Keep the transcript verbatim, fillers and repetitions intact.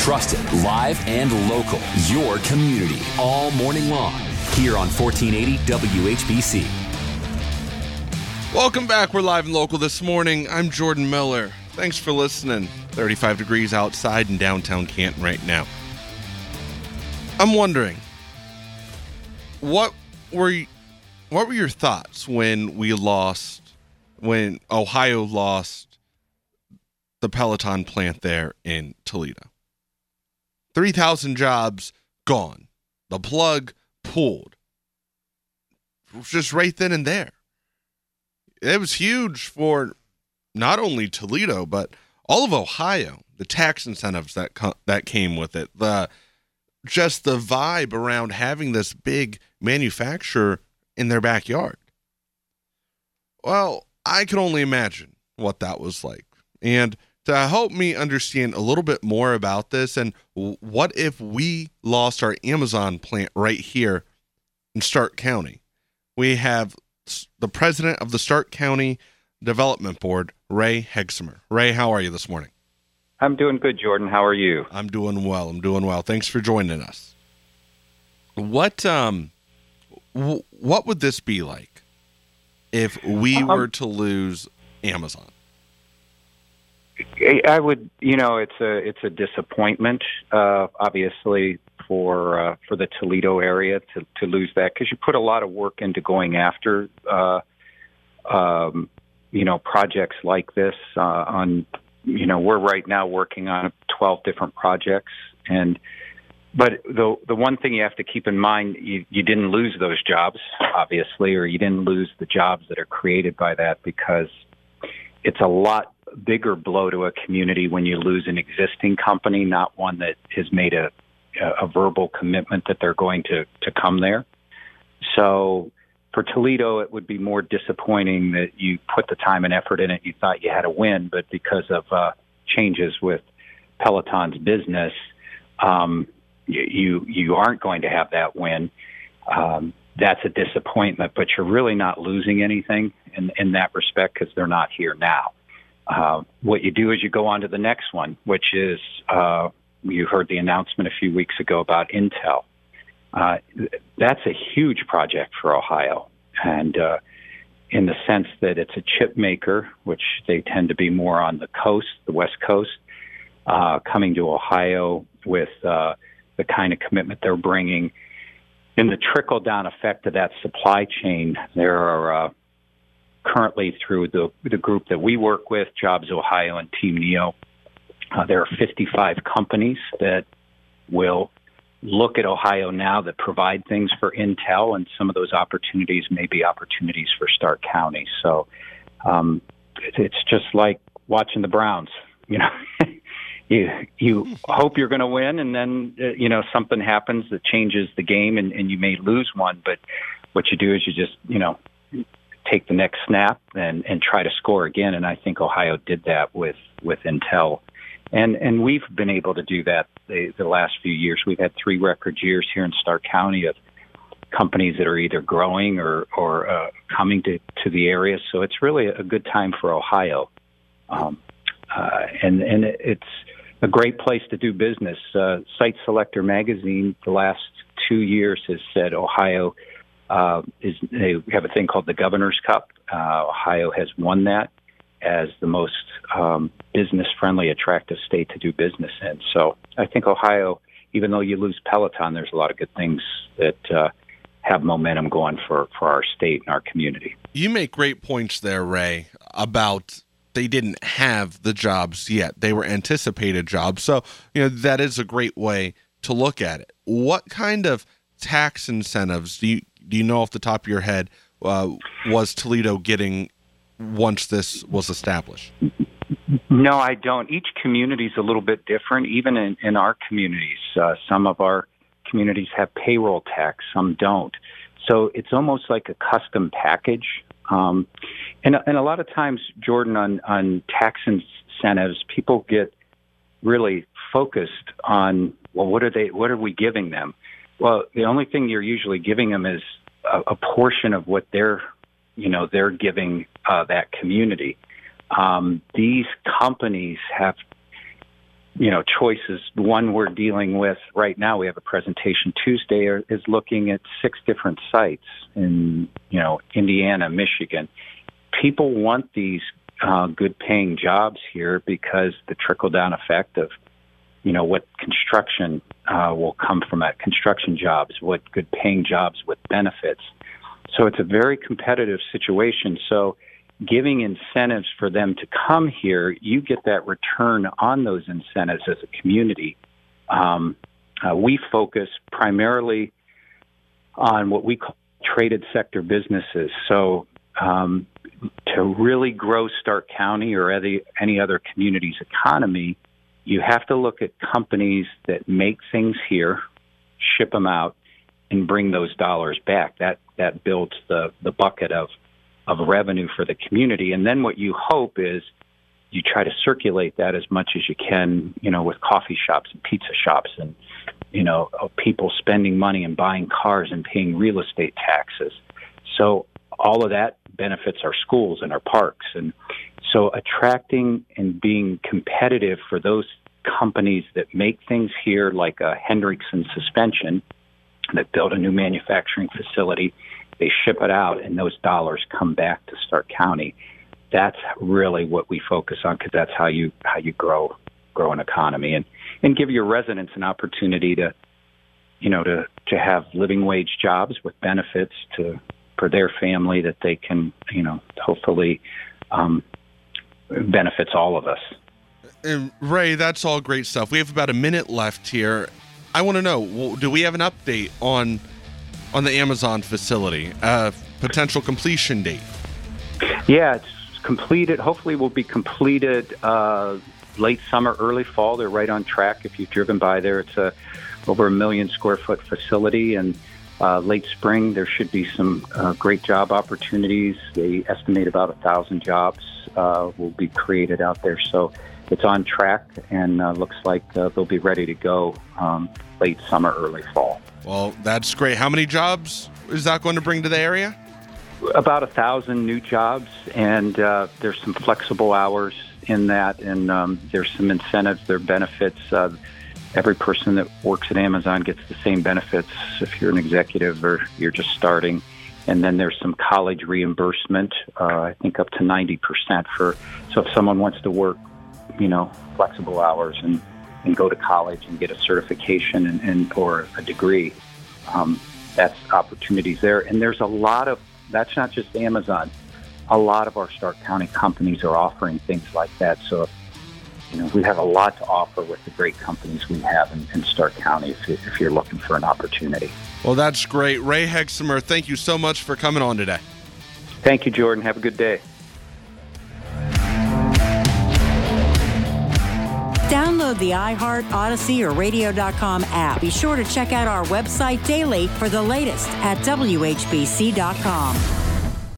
Trusted, live, and local. Your community all morning long here on fourteen eighty W H B C. Welcome back. We're live and local this morning. I'm Jordan Miller. Thanks for listening. thirty-five degrees outside in downtown Canton right now. I'm wondering, what were you, what were your thoughts when we lost, when Ohio lost the Peloton plant there in Toledo? three thousand jobs gone. The plug pulled. Just right then and there. It was huge for not only Toledo, but all of Ohio. The tax incentives that co- that came with it. The just the vibe around having this big manufacturer in their backyard. Well, I can only imagine what that was like. And to help me understand a little bit more about this and what if we lost our Amazon plant right here in Stark County, we have the president of the Stark County Development Board, Ray Hegsimer. Ray, how are you this morning? I'm doing good, Jordan. How are you? I'm doing well. I'm doing well. Thanks for joining us. What um, w- what would this be like if we um, were to lose Amazon? I would, you know, it's a it's a disappointment, uh, obviously for uh, for the Toledo area to to lose that, because you put a lot of work into going after, uh, um, you know, projects like this. Uh, on, you know, we're right now working on twelve different projects, and but the the one thing you have to keep in mind, you, you didn't lose those jobs, obviously, or you didn't lose the jobs that are created by that, because it's a lot bigger blow to a community when you lose an existing company, not one that has made a, a verbal commitment that they're going to, to come there. So for Toledo, it would be more disappointing that you put the time and effort in it. You thought you had a win, but because of uh, changes with Peloton's business, um, you, you aren't going to have that win. Um, that's a disappointment, but you're really not losing anything in, in that respect, because they're not here now. Uh, what you do is you go on to the next one, which is, uh, you heard the announcement a few weeks ago about Intel. Uh, that's a huge project for Ohio. And uh, in the sense that it's a chip maker, which they tend to be more on the coast, the West Coast, uh, coming to Ohio with uh, the kind of commitment they're bringing. In the trickle-down effect of that supply chain, there are uh, currently, through the the group that we work with, Jobs Ohio and Team Neo, uh, there are fifty-five companies that will look at Ohio now that provide things for Intel, and some of those opportunities may be opportunities for Stark County. So um, it's just like watching the Browns. You know, you you hope you're going to win, and then uh, you know something happens that changes the game, and, and you may lose one. But what you do is you just you know. take the next snap and, and try to score again. And I think Ohio did that with, with Intel. And and we've been able to do that the, the last few years. We've had three record years here in Stark County of companies that are either growing or, or uh, coming to, to the area. So it's really a good time for Ohio. Um, uh, and, and it's a great place to do business. Uh, Site Selector magazine, the last two years, has said Ohio Uh, is they have a thing called the Governor's Cup. Uh, Ohio has won that as the most um, business-friendly, attractive state to do business in. So I think Ohio, even though you lose Peloton, there's a lot of good things that uh, have momentum going for, for our state and our community. You make great points there, Ray, about they didn't have the jobs yet. They were anticipated jobs. So, you know, that is a great way to look at it. What kind of tax incentives do you Do you know off the top of your head, uh, was Toledo getting once this was established? No, I don't. Each community is a little bit different, even in, in our communities. Uh, some of our communities have payroll tax, some don't. So it's almost like a custom package. Um, and, and a lot of times, Jordan, on, on tax incentives, people get really focused on, well, what are they? What are we giving them? Well, the only thing you're usually giving them is a, a portion of what they're, you know, they're giving uh, that community. Um, these companies have you know, choices. One we're dealing with right now, we have a presentation Tuesday, is looking at six different sites in, you know, Indiana, Michigan. People want these uh, good-paying jobs here because the trickle-down effect of, you know, what construction uh, will come from that, construction jobs, what good-paying jobs with benefits. So it's a very competitive situation. So giving incentives for them to come here, you get that return on those incentives as a community. Um, uh, we focus primarily on what we call traded sector businesses. So um, to really grow Stark County or any, any other community's economy, you have to look at companies that make things here, ship them out, and bring those dollars back. That that builds the, the bucket of of revenue for the community. And then what you hope is you try to circulate that as much as you can, you know, with coffee shops and pizza shops and, you know, people spending money and buying cars and paying real estate taxes. So all of that benefits our schools and our parks. And so attracting and being competitive for those companies that make things here, like a Hendrickson Suspension, that build a new manufacturing facility, they ship it out, and those dollars come back to Stark County. That's really what we focus on, because that's how you how you grow grow an economy and, and give your residents an opportunity to, you know, to, to have living wage jobs with benefits to for their family that they can, you know, hopefully um, benefits all of us. And Ray, that's all great stuff. We have about a minute left here. I want to know, do we have an update on on the Amazon facility, uh, potential completion date? Yeah, it's completed. Hopefully will be completed uh, late summer, early fall. They're right on track. If you've driven by there, it's a over a million square foot facility, and uh, late spring there should be some uh, great job opportunities. They estimate about a thousand jobs uh, will be created out there. So it's on track, and uh, looks like uh, they'll be ready to go um, late summer, early fall. Well, that's great. How many jobs is that going to bring to the area? About a thousand new jobs, and uh, there's some flexible hours in that, and um, there's some incentives, there are benefits. Uh, every person that works at Amazon gets the same benefits if you're an executive or you're just starting. And then there's some college reimbursement, uh, I think up to ninety percent for, so if someone wants to work, you know, flexible hours and, and go to college and get a certification and, and or a degree, um, that's opportunities there. And there's a lot of, that's not just Amazon. A lot of our Stark County companies are offering things like that. So, you know, we have a lot to offer with the great companies we have in, in Stark County if, you, if you're looking for an opportunity. Well, that's great. Ray Hexamer, thank you so much for coming on today. Thank you, Jordan. Have a good day. Download the iHeart, Odyssey, or radio dot com app. Be sure to check out our website daily for the latest at W H B C dot com.